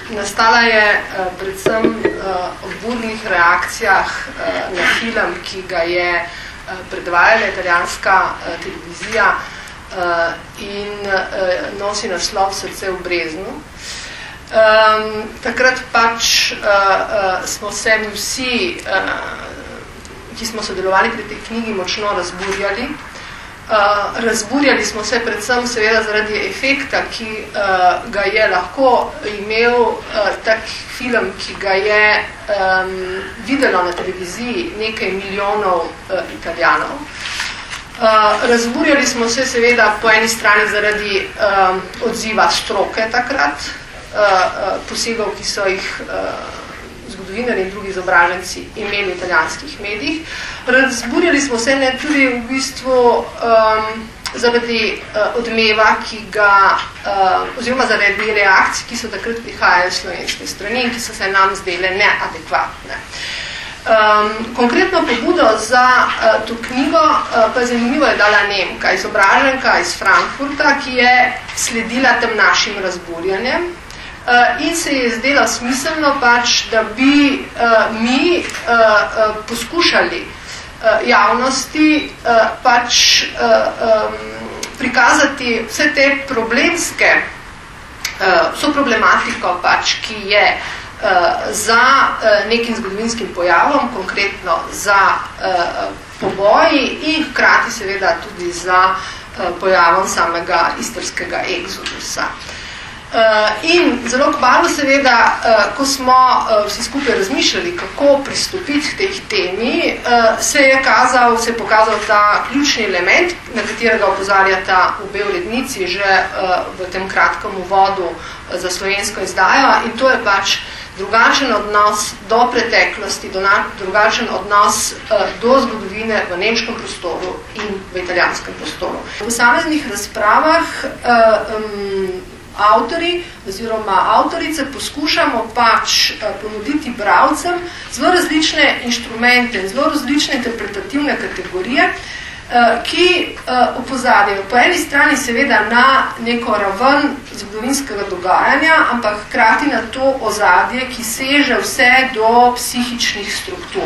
Nastala je predvsem v burnih reakcijah na film, ki ga je predvajala italijanska televizija in nosi naslov Srce v Breznu. Takrat pač smo se vsi, ki smo sodelovali pri tej knjigi, močno razburjali. Razburjali smo se predvsem seveda zaradi efekta, ki ga je lahko imel tak film, ki ga je videlo na televiziji nekaj milijonov Italijanov. Razburjali smo se seveda po eni strani zaradi odziva stroke takrat, posegov, ki so jih zgodovinarji in drugi izobraženci imeli v italijanskih medijih. Razburjali smo se tudi v bistvu zaradi odmeva, ki ga, oziroma zaradi reakcij, ki so takrat prihajali s slovenske strani in ki so se nam zdele neadekvatne. Konkretno pobudo za to knjigo pa je zanimivo je dala Nemka, izobraženka iz Frankfurta, ki je sledila tem našim razburjanjem. In se je zdelo smiselno pač, da bi mi poskušali javnosti pač prikazati vse te problemske, vso problematiko pač, ki je za nekim zgodovinskim pojavom, konkretno za poboji in hkrati seveda tudi za pojavom samega istrskega eksodusa. In zelo kmalu seveda, ko smo vsi skupaj razmišljali, kako pristopiti k tej temi, se je pokazal ta ključni element, na katerega opozarjata obe urednici že v tem kratkem uvodu za slovensko izdajo, in to je pač drugačen odnos do preteklosti, drugačen odnos do zgodovine v nemškem prostoru in v italijanskem prostoru. V posameznih razpravah avtori oziroma avtorice poskušamo pač ponuditi bralcem zelo različne inštrumente, zelo različne interpretativne kategorije, ki opozarjajo po eni strani seveda na neko raven zgodovinskega dogajanja, ampak hkrati na to ozadje, ki seže vse do psihičnih struktur.